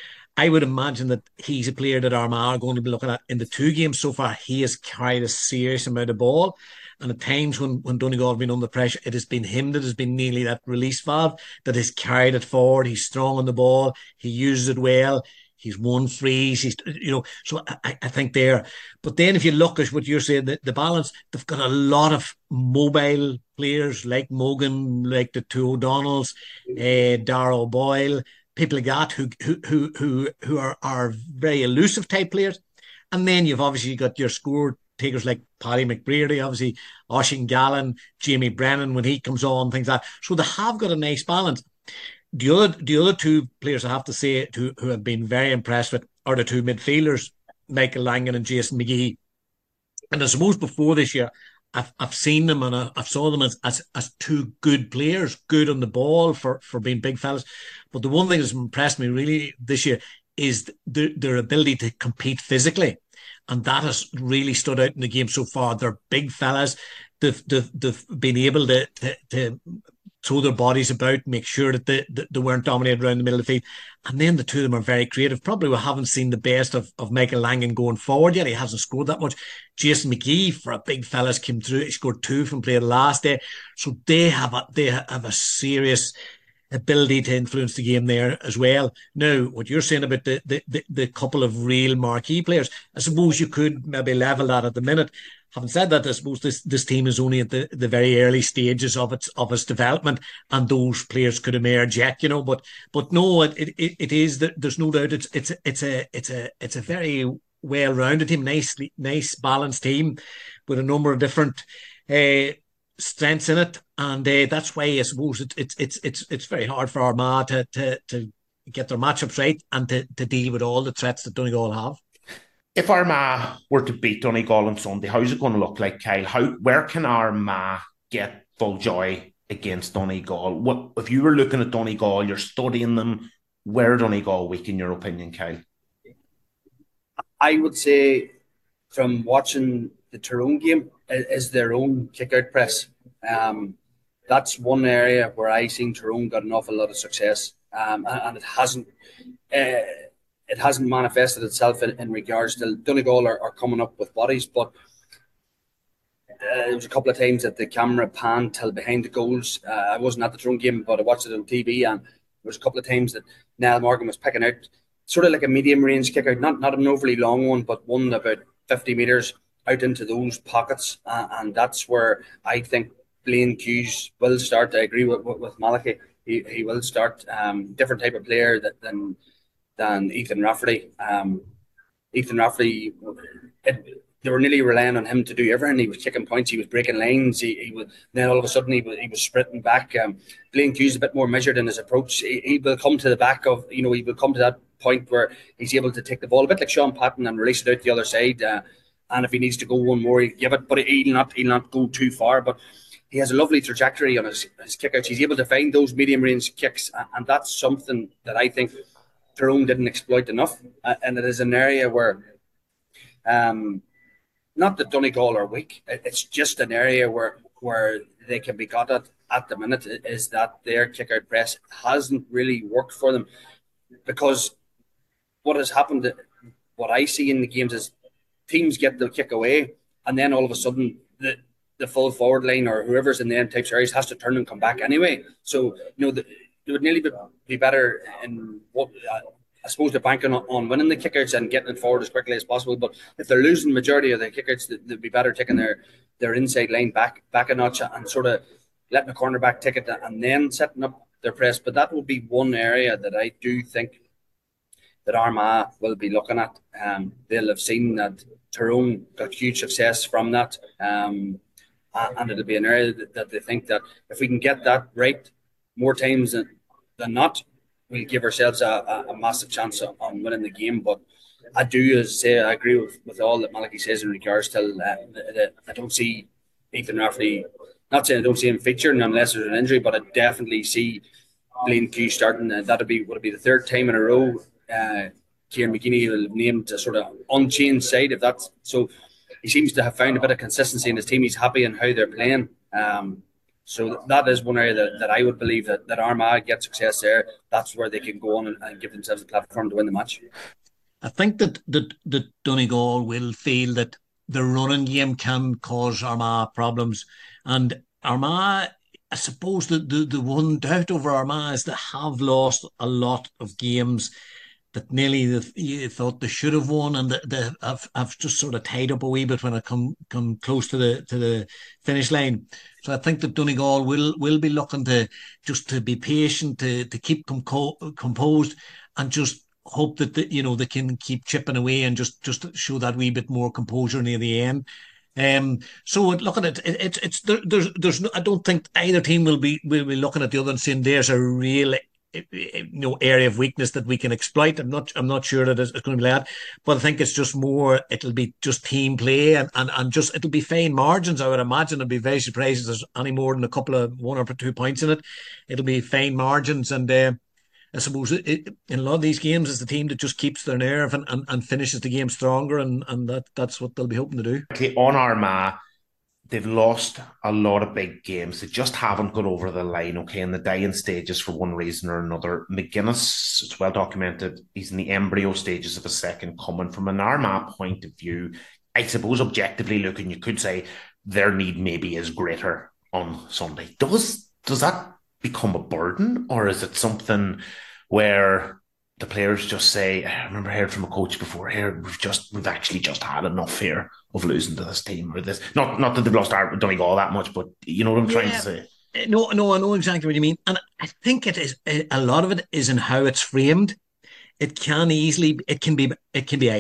I would imagine that he's a player that Armagh are going to be looking at in the two games so far. He has carried a serious amount of ball. And at times when, when Donegal have been under pressure, it has been him that has been nearly that release valve, that has carried it forward. He's strong on the ball. He uses it well. He's won frees. He's, you know, so I, I think there. But then if you look at what you're saying, the, the balance, they've got a lot of mobile players like Mogan, like the two O'Donnells, uh, Darrow Boyle, people like that who who who who who are, are very elusive type players. And then you've obviously got your score takers like Paddy McBrearty, obviously Oisín Gallen, Jamie Brennan when he comes on, things like that. So they have got a nice balance. The other the other two players I have to say who, who have been very impressed with are the two midfielders, Michael Langan and Jason McGee. And I suppose before this year, I've I've seen them and I, I've saw them as, as as two good players, good on the ball for, for being big fellas. But the one thing that's impressed me really this year is the, their ability to compete physically. And that has really stood out in the game so far. They're big fellas. They've, they've, they've been able to, to, to throw their bodies about, make sure that they, that they weren't dominated around the middle of the field. And then the two of them are very creative. Probably we haven't seen the best of, of Michael Langan going forward yet. He hasn't scored that much. Jason McGee, for a big fella's came through. He scored two from play the last day. So they have a, they have a serious ability to influence the game there as well. Now, what you're saying about the, the, the, the couple of real marquee players, I suppose you could maybe level that at the minute. Having said that, I suppose this, this team is only at the, the very early stages of its of its development, and those players could emerge yet, you know. But but no, it it, it is that there's no doubt it's it's it's a it's a it's a very well-rounded team, nice, nice balanced team with a number of different uh, strengths in it, and uh, that's why I suppose it, it's it's it's it's very hard for Armagh to to to get their matchups right and to, to deal with all the threats that Donegal have. If Armagh were to beat Donegal on Sunday, how's it going to look like, Kyle? How where can Armagh get full joy against Donegal? What if you were looking at Donegal, you're studying them? Where are Donegal weak in your opinion, Kyle? I would say, from watching the Tyrone game, is their own kick-out press. Um, that's one area where I seen Tyrone got an awful lot of success, um, and, and it hasn't uh, it hasn't manifested itself in, in regards to Donegal are, are coming up with bodies, but uh, there was a couple of times that the camera panned till behind the goals. Uh, I wasn't at the Tyrone game, but I watched it on T V, and there was a couple of times that Niall Morgan was picking out sort of like a medium range kick out, not, not an overly long one, but one about fifty metres out into those pockets. Uh, and that's where I think Blaine Hughes will start. I agree with, with, with Malachy. He, he will start. Um, different type of player that, than than Ethan Rafferty. Um, Ethan Rafferty, it, they were nearly relying on him to do everything. He was kicking points, he was breaking lines, he, he was, then all of a sudden he was, he was sprinting back. Um, Blaine Hughes is a bit more measured in his approach. He, he will come to the back of, you know, he will come to that point where he's able to take the ball a bit like Sean Patton and release it out the other side. Uh, and if he needs to go one more, he'll give it, but he'll not, he'll not go too far. But he has a lovely trajectory on his, his kickouts. He's able to find those medium range kicks, and that's something that I think Tyrone didn't exploit enough. Uh, and it is an area where, um, not that Donegal are weak, it's just an area where where they can be got at at the minute, is that their kick-out press hasn't really worked for them. Because what has happened, what I see in the games is teams get the kick away, and then all of a sudden the the full forward line or whoever's in the end types areas has to turn and come back anyway. So, you know, the, it would nearly be, be better in what uh, I suppose they're banking on, on winning the kickouts and getting it forward as quickly as possible. But if they're losing the majority of the kickouts, they'd be better taking their, their inside line back back a notch and sort of letting the cornerback take it and then setting up their press. But that would be one area that I do think that Armagh will be looking at. Um, they'll have seen that Tyrone got huge success from that. Um, and it'll be an area that, that they think that if we can get that right more times than, than not, we'll give ourselves a, a, a massive chance on, on winning the game. But I do, as I say, I agree with, with all that Malachy says in regards to uh, the, the, I don't see Ethan Rafferty, not saying I don't see him featuring unless there's an injury, but I definitely see Blaine Hughes starting. Uh, that'll be would be the third time in a row uh, Kieran McKinney will have named a sort of unchanged side. If that's so, he seems to have found a bit of consistency in his team. He's happy in how they're playing. Um, So that is one area that, that I would believe that, that Armagh get success there. That's where they can go on and, and give themselves a platform to win the match. I think that, that, that Donegal will feel that the running game can cause Armagh problems. And Armagh, I suppose the, the, the one doubt over Armagh is they have lost a lot of games that nearly the, you thought they should have won, and they have, have just sort of tied up a wee bit when I come come close to the to the finish line. So I think that Donegal will will be looking to just to be patient, to to keep compo- composed, and just hope that the, you know they can keep chipping away and just just show that wee bit more composure near the end. Um, so looking at it, it it's there, there's there's no, I don't think either team will be will be looking at the other and saying there's a real you know area of weakness that we can exploit. I'm not I'm not sure that it's going to be that, but I think it's just more it'll be just team play and, and, and just it'll be fine margins. I would imagine I'd be very surprised if there's any more than a couple of one or two points in it. It'll be fine margins, and uh, I suppose it, it, in a lot of these games it's the team that just keeps their nerve and, and, and finishes the game stronger, and, and that that's what they'll be hoping to do. Okay, on Armagh, they've lost a lot of big games. They just haven't got over the line, okay, in the dying stages for one reason or another. McGuinness, it's well documented, he's in the embryo stages of a second coming. From an Armagh point of view, I suppose objectively looking, you could say their need maybe is greater on Sunday. Does does that become a burden, or is it something where the players just say, I remember hearing from a coach before here, we've just we've actually just had enough here of losing to this team or this. Not not that they've lost our Donegal that much, but you know what I'm yeah. trying to say. No, no, I know exactly what you mean, and I think it is a lot of it is in how it's framed. It can easily, it can be, it can be either.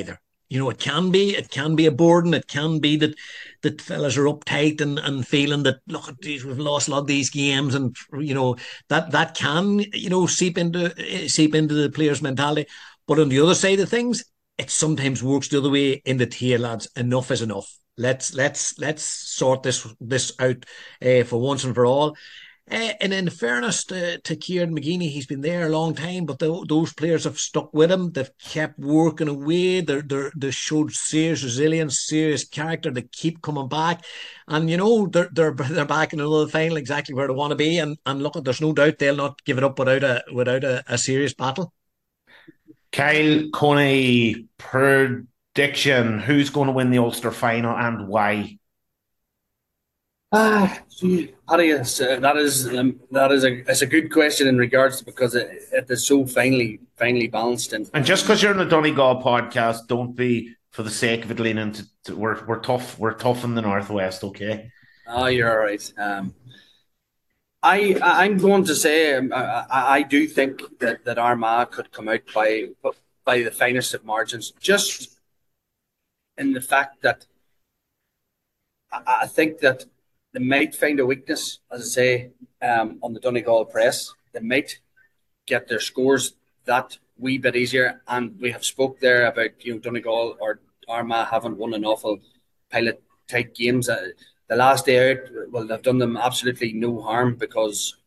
You know, it can be, it can be a burden. It can be that that fellas are uptight and, and feeling that, look, geez, we've lost a lot of these games, and you know that that can, you know, seep into seep into the players' mentality. But on the other side of things, it sometimes works the other way in the tail, lads. Enough is enough. Let's let's let's sort this this out uh, for once and for all. Uh, and in fairness to, to Kieran McGeeney, he's been there a long time, but the, those players have stuck with him. They've kept working away. They're, they're, they showed serious resilience, serious character. They keep coming back. And, you know, they're, they're, they're back in another final exactly where they want to be. And, and look, there's no doubt they'll not give it up without a, without a, a serious battle. Kyle Coney, prediction. Who's going to win the Ulster final and why? Ah, gee, Paddy, uh, that is um, that is a it's a good question in regards to, because it, it is so finely finely balanced. And and just because you're in the Donegal podcast, don't be, for the sake of it, leaning to, to we're we're tough we're tough in the northwest, okay? Oh, you're all right. Um, I I'm going to say um, I, I do think that, that Armagh could come out by by the finest of margins, just in the fact that I, I think that they might find a weakness, as I say, um, on the Donegal press. They might get their scores that wee bit easier. And we have spoke there about, you know, Donegal or Armagh haven't won an awful pilot type games. Uh, the last day out, well, they've done them absolutely no harm, because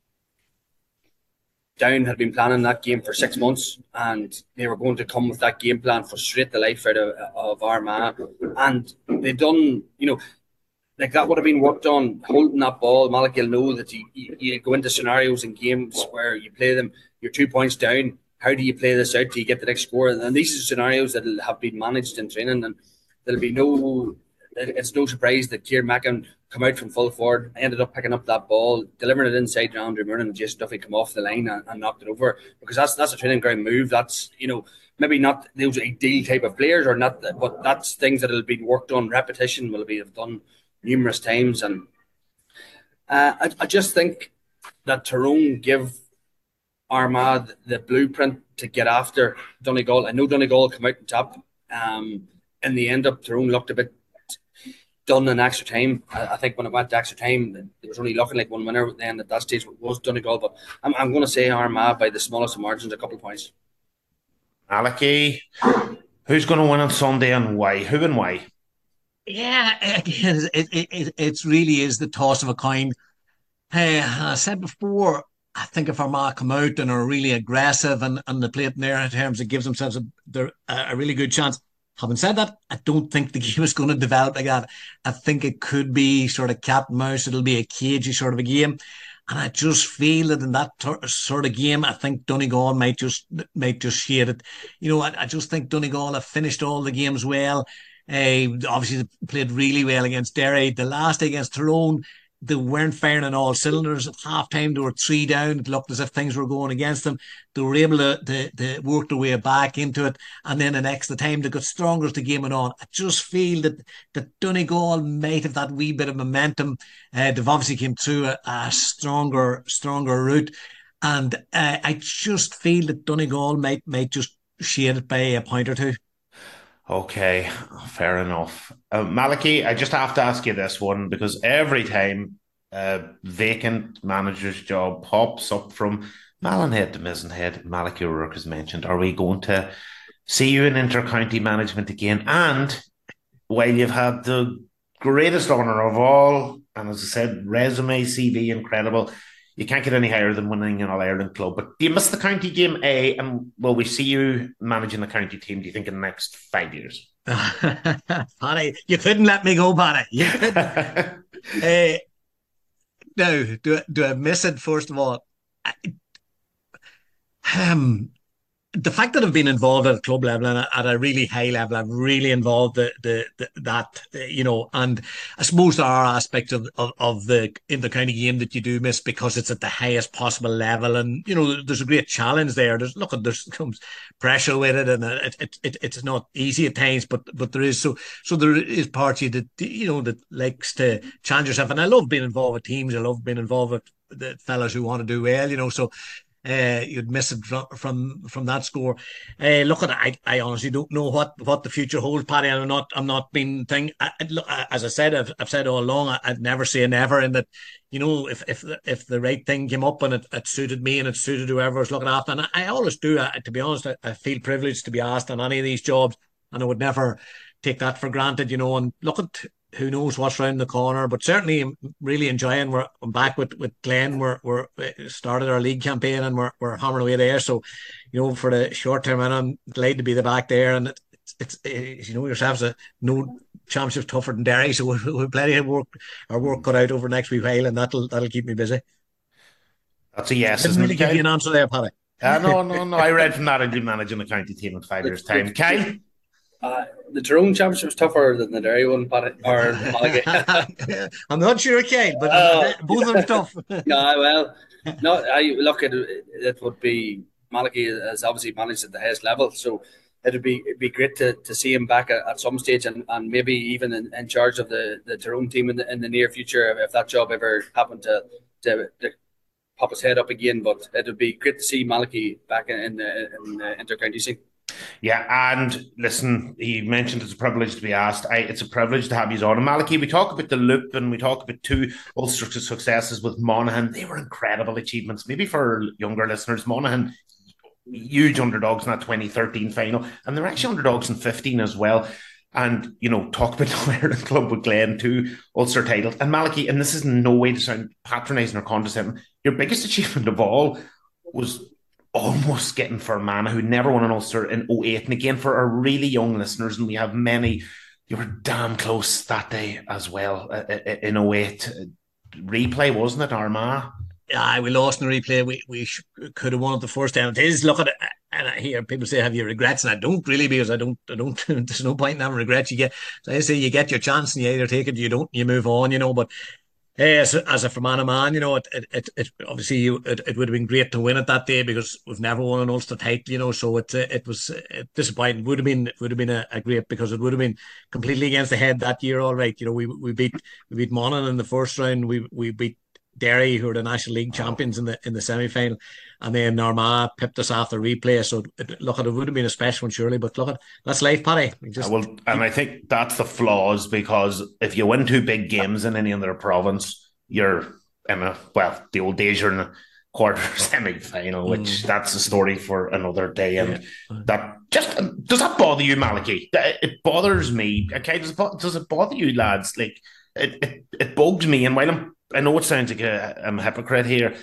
Down had been planning that game for six months and they were going to come with that game plan, frustrate the life out of, of Armagh. And they've done, you know, like that would have been worked on, holding that ball. Malachy will know that you, you, you go into scenarios in games where you play them, you're two points down. How do you play this out? Do you get the next score? And these are scenarios that have been managed in training, and there'll be no, it's no surprise that Kieran Mackin come out from full forward, ended up picking up that ball, delivering it inside to Andrew Murnan, and Jason Duffy come off the line and, and knocked it over, because that's that's a training ground move. That's, you know, maybe not those ideal type of players, or not, but that's things that will be worked on. Repetition will be done numerous times. And uh, I, I just think that Tyrone give Armagh the, the blueprint to get after Donegal. I know Donegal come out on top. Um, in the end up, Tyrone looked a bit done in extra time. I, I think when it went to extra time, there was only looking like one winner then at that stage was Donegal. But I'm, I'm going to say Armagh by the smallest of margins, a couple of points. Malachy, who's going to win on Sunday and why? Who and why? Yeah, again, it, it, it, it really is the toss of a coin. Hey, I said before, I think if Armagh come out and are really aggressive and, and they play it in their terms, it gives themselves a, a really good chance. Having said that, I don't think the game is going to develop like that. I think it could be sort of cat and mouse. It'll be a cagey sort of a game. And I just feel that in that sort of game, I think Donegal might just might just shade it. You know, I, I just think Donegal have finished all the games well. Uh, obviously, they played really well against Derry. The last day against Tyrone, they weren't firing on all cylinders. At half time, they were three down. It looked as if things were going against them. They were able to, to, to work their way back into it. And then in extra time, they got stronger as the game went on. I just feel that, that Donegal might have that wee bit of momentum. Uh, they've obviously came through a, a stronger, stronger route. And uh, I just feel that Donegal might, might just shade it by a point or two. Okay, fair enough. Uh, Malachy, I just have to ask you this one, because every time a vacant manager's job pops up from Mallinhead to Mizenhead, Malachy O'Rourke is mentioned. Are we going to see you in inter-county management again? And while you've had the greatest honour of all, and as I said, resume, C V, incredible, you can't get any higher than winning an All-Ireland club. But do you miss the county game, A? And will we see you managing the county team, do you think, in the next five years? Paddy, you couldn't let me go, Paddy. You couldn't. uh, no, do, do I miss it, first of all? I, um, the fact that I've been involved at a club level and at a really high level, I've really involved the, the, the that, you know, and I suppose there are aspects of, of, of the in the county game that you do miss because it's at the highest possible level. And, you know, there's a great challenge there. There's, look, there's comes pressure with it, and it, it, it, it's not easy at times, but, but there is. So, so there is parts of you that, you know, that likes to challenge yourself. And I love being involved with teams. I love being involved with the fellas who want to do well, you know, so, Uh, you'd miss it from from, from that score. Uh, look at I I honestly don't know what, what the future holds, Paddy. I'm not I'm not being thing. I, I, look, as I said, I've, I've said all along, I, I'd never say never. In that, you know, if if if the right thing came up and it, it suited me and it suited whoever was looking after, and I, I always do. I, to be honest, I, I feel privileged to be asked on any of these jobs, and I would never take that for granted. You know, and look at. Who knows what's around the corner, but certainly I'm really enjoying. We're I'm back with, with Glen. We're we're started our league campaign and we're we're hammering away there. So, you know, for the short term, and I'm glad to be the back there. And it's it's, it's you know yourselves, a no championship tougher than Derry, so we've we plenty of work our work cut out over the next wee while, and that'll that'll keep me busy. That's a yes. Didn't really give you an answer there, Paddy. Uh, no, no, no. I read from that I'd be managing a county team in five years' time. Kyle. Uh, the Tyrone Championship is tougher than the Derry one, Paddy, or Malaga. I'm not sure, Kyle, but uh, both of them tough. Yeah, well, no, I look at it. It would be Malaga has obviously managed at the highest level, so it'd be it'd be great to, to see him back at, at some stage, and, and maybe even in, in charge of the, the Tyrone team in the, in the near future if that job ever happened to to, to pop his head up again. But it would be great to see Malaga back in, in the in the inter-county scene. Yeah, and listen, he mentioned it's a privilege to be asked. I, it's a privilege to have you on. And Malachy, we talk about the loop and we talk about two Ulster successes with Monaghan. They were incredible achievements. Maybe for younger listeners, Monaghan, huge underdogs in that twenty thirteen final. And they're actually underdogs in fifteen as well. And, you know, talk about the Ireland club with Glen, two Ulster titles. And Malachy, and this is in no way to sound patronising or condescending, your biggest achievement of all was almost getting Fermanagh, who never won an Ulster in oh eight. And again, for our really young listeners, and we have many, you were damn close that day as well uh, in oh eight. Replay, wasn't it, Armagh? Yeah, we lost in the replay. We we sh- could have won it the first time. It is, look at it, and I hear people say, have you regrets? And I don't really, because I don't, I don't, there's no point in having regrets. You get, so I say you get your chance and you either take it, you don't, you move on, you know, but Hey, as a, as a Fermanagh man, you know, it it, it, it obviously you, it, it would have been great to win it that day because we've never won an Ulster title, you know. So it it was disappointing. Would have been would have been a, a great because it would have been completely against the head that year. All right, you know, we we beat we beat Monaghan in the first round. We we beat Derry, who are the National League champions, in the in the semi final, and then Armagh pipped us after replay. So it, look, it would have been a special one surely, but look, at that's life, Paddy. Just well, and I think that's the flaws because if you win two big games in any other province, you're in a well, the old days you're in a quarter semi final, which mm. that's a story for another day. And yeah. that just does that bother you, Malachy? It bothers me. Okay, does it, does it bother you, lads? Like it, it, it bugs me, and while I'm I know it sounds like a, I'm a hypocrite here,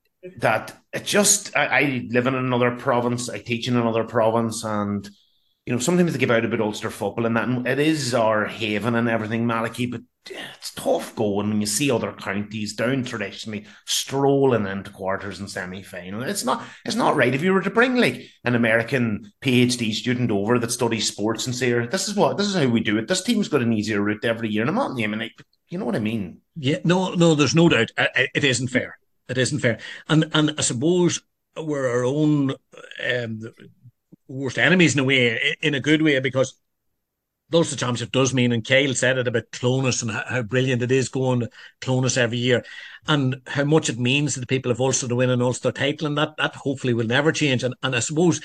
that it just, I, I live in another province, I teach in another province, and, you know, sometimes they give out about Ulster football and that, and it is our haven and everything, Malachy, but it's tough going when you see other counties down traditionally strolling into quarters and semi-final. It's not, it's not right. If you were to bring like an American PhD student over that studies sports and say, this is what, this is how we do it. This team's got an easier route every year. And I'm not naming it, but you know what I mean? Yeah, no, no, there's no doubt. It isn't fair. It isn't fair. And and I suppose we're our own um, worst enemies in a way, in a good way, because the Ulster Championship does mean, and Kyle said it about Clonus and how, how brilliant it is going to Clonus every year, and how much it means to the people of Ulster to win an Ulster title, and that, that hopefully will never change. And, and I suppose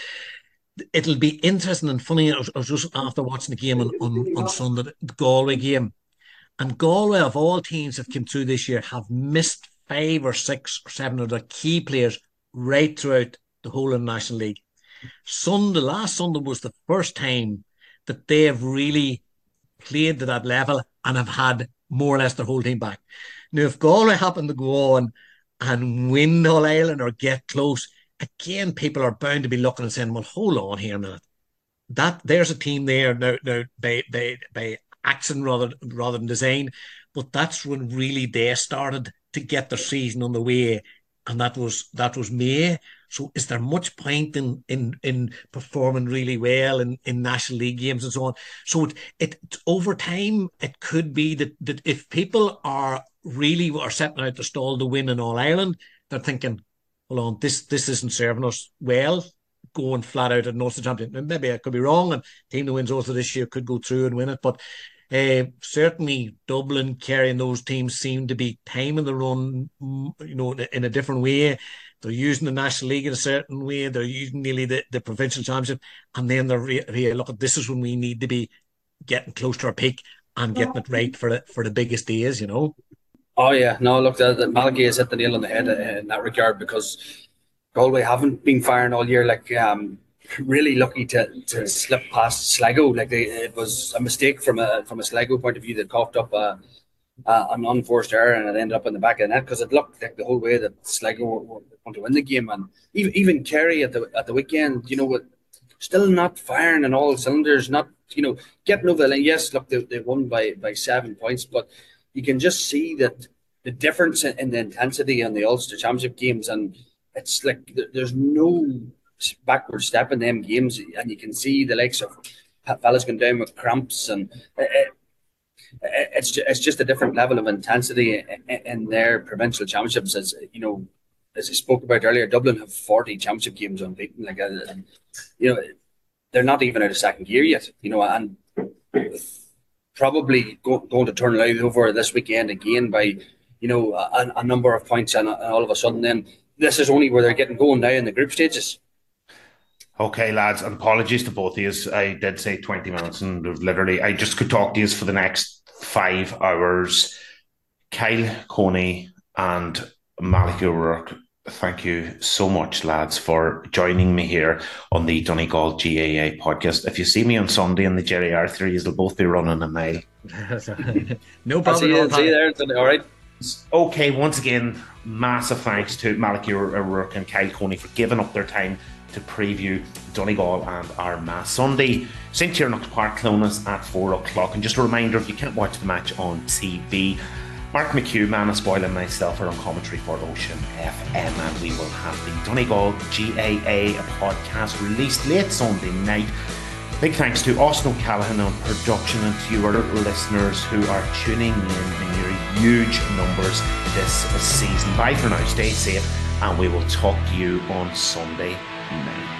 it'll be interesting and funny. I was, I was just after watching the game on, on, on Sunday, the Galway game, and Galway, of all teams that came through this year, have missed five or six or seven of their key players right throughout the whole of the National League. Sunday, last Sunday was the first time that they have really played to that level and have had more or less their whole team back. Now, if Galway happen to go on and win All Ireland or get close, again, people are bound to be looking and saying, well, hold on here a minute. That, there's a team there now, now by, by, by action rather, rather than design, but that's when really they started to get their season on the way, and that was that was May. So is there much point in in, in performing really well in, in National League games and so on? So it, it over time, it could be that, that if people are really are setting out the stall to win in All Ireland, they're thinking, hold on, this this isn't serving us well, going flat out at an Ulster champion. And maybe I could be wrong, and the team that wins Ulster this year could go through and win it, but Uh, certainly, Dublin, Kerry, and those teams seem to be timing the run, you know, in a different way. They're using the National League in a certain way. They're using nearly the, the provincial championship, and then they're re- re- look, this is when we need to be getting close to our peak and getting it right for the for the biggest days, you know. Oh yeah, no, look, the, the Malachy has hit the nail on the head in that regard, because Galway haven't been firing all year. Like, um, really lucky to, to slip past Sligo. Like, they, it was a mistake from a from a Sligo point of view that coughed up a, a, an unforced error, and it ended up in the back of the net, because it looked like the whole way that Sligo were, were going to win the game. And even even Kerry at the at the weekend, you know, with still not firing on all cylinders, not, you know, getting over the line. Yes, look, they, they won by by seven points, but you can just see that the difference in, in the intensity in the Ulster Championship games, and it's like there's no backward step in them games, and you can see the likes of fellas going down with cramps, and it, it, it's just, it's just a different level of intensity in, in their provincial championships. As you know, as I spoke about earlier, Dublin have forty championship games unbeaten. Like, and, you know, they're not even out of second gear yet. You know, and probably go, going to turn it over this weekend again by, you know, a, a number of points, and, and all of a sudden then this is only where they're getting going now in the group stages. Okay, lads, and apologies to both of you. I did say twenty minutes, and literally I just could talk to you for the next five hours. Kyle Coney and Malachy O'Rourke, thank you so much, lads, for joining me here on the Donegal G A A podcast. If you see me on Sunday in the Jerry Arthur, you'll both be running a mile. No problem. See you, see you there. All right. Okay, once again, massive thanks to Malachy O'Rourke and Kyle Coney for giving up their time to preview Donegal and Armagh Sunday. Saint Tiernock's Park, Clones at four o'clock. And just a reminder, if you can't watch the match on T V, Mark McHugh, Manna Spoyle and myself are on commentary for Ocean F M, and we will have the Donegal G A A podcast released late Sunday night. Big thanks to Austin O'Callaghan on production, and to you, our listeners who are tuning in in your huge numbers this season. Bye for now, stay safe, and we will talk to you on Sunday night.